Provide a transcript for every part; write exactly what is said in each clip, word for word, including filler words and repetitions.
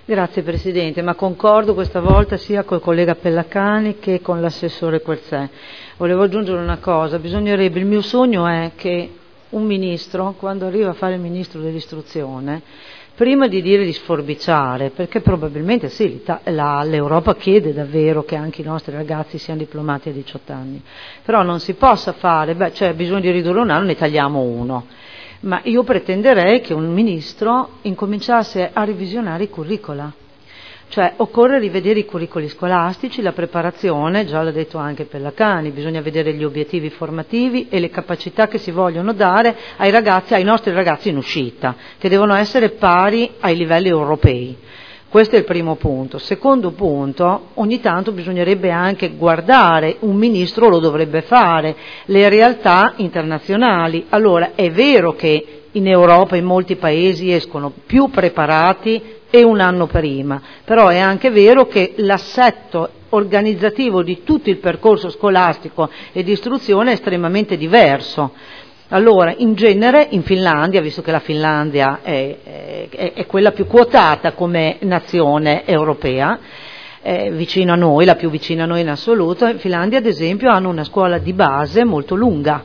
Grazie Presidente, ma concordo questa volta sia col collega Pellacani che con l'assessore Querzè. Volevo aggiungere una cosa, bisognerebbe, il mio sogno è che un ministro, quando arriva a fare il ministro dell'istruzione, prima di dire di sforbiciare, perché probabilmente sì, la, l'Europa chiede davvero che anche i nostri ragazzi siano diplomati a diciotto anni, però non si possa fare, beh, cioè bisogna di ridurre un anno, ne tagliamo uno. Ma io pretenderei che un ministro incominciasse a revisionare i curricula, cioè occorre rivedere i curricoli scolastici, la preparazione, già l'ha detto anche Pellacani, bisogna vedere gli obiettivi formativi e le capacità che si vogliono dare ai ragazzi, ai nostri ragazzi in uscita, che devono essere pari ai livelli europei. Questo è il primo punto. Secondo punto, ogni tanto bisognerebbe anche guardare, un ministro lo dovrebbe fare, le realtà internazionali. Allora, è vero che in Europa, in molti paesi, escono più preparati e un anno prima, però è anche vero che l'assetto organizzativo di tutto il percorso scolastico e di istruzione è estremamente diverso. Allora, in genere, in Finlandia, visto che la Finlandia è, è, è quella più quotata come nazione europea, eh, vicino a noi, la più vicina a noi in assoluto, in Finlandia ad esempio hanno una scuola di base molto lunga,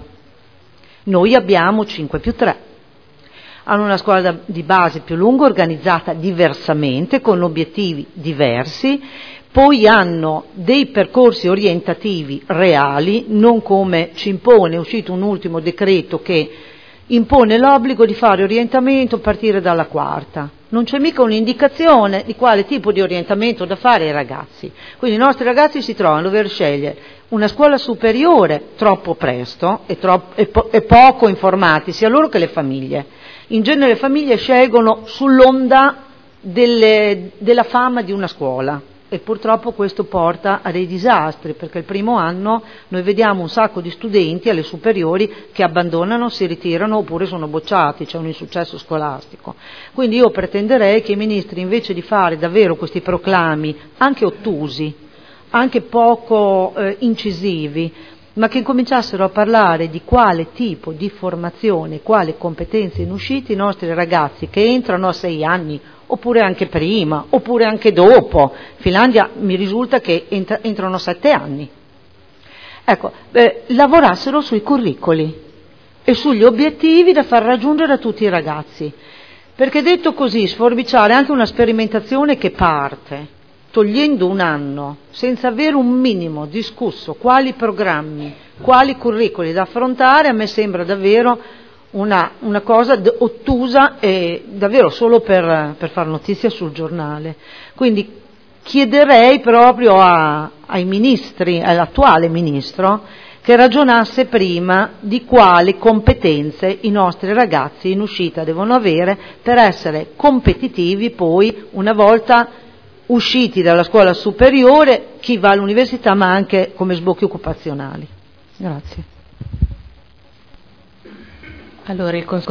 noi abbiamo cinque più tre. Hanno una scuola di base più lunga, organizzata diversamente, con obiettivi diversi, poi hanno dei percorsi orientativi reali, non come ci impone, è uscito un ultimo decreto che impone l'obbligo di fare orientamento a partire dalla quarta. Non c'è mica un'indicazione di quale tipo di orientamento da fare ai ragazzi. Quindi i nostri ragazzi si trovano a dover scegliere una scuola superiore troppo presto e, troppo, e, po- e poco informati, sia loro che le famiglie. In genere le famiglie scelgono sull'onda delle, della fama di una scuola e purtroppo questo porta a dei disastri, perché il primo anno noi vediamo un sacco di studenti alle superiori che abbandonano, si ritirano oppure sono bocciati, c'è un insuccesso scolastico. Quindi io pretenderei che i ministri, invece di fare davvero questi proclami anche ottusi, anche poco eh, incisivi, ma che incominciassero a parlare di quale tipo di formazione, quale competenze in uscita i nostri ragazzi che entrano a sei anni, oppure anche prima, oppure anche dopo. In Finlandia mi risulta che entra, entrano a sette anni. Ecco, eh, lavorassero sui curricoli e sugli obiettivi da far raggiungere a tutti i ragazzi. Perché detto così, sforbiciare anche una sperimentazione che parte, togliendo un anno, senza avere un minimo discusso quali programmi, quali curricoli da affrontare, a me sembra davvero una, una cosa ottusa e davvero solo per, per far notizia sul giornale. Quindi chiederei proprio a, ai ministri, all'attuale ministro, che ragionasse prima di quali competenze i nostri ragazzi in uscita devono avere per essere competitivi poi una volta usciti dalla scuola superiore, chi va all'università, ma anche come sbocchi occupazionali. Grazie. Allora, il